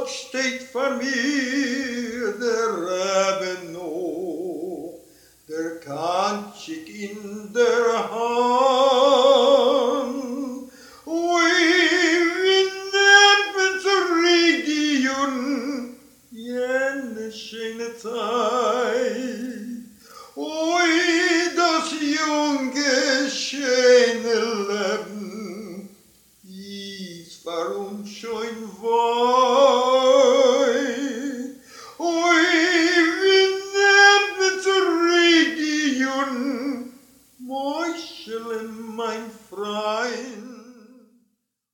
Gott steht vor mir, der Rebe noch, der Kanzig in der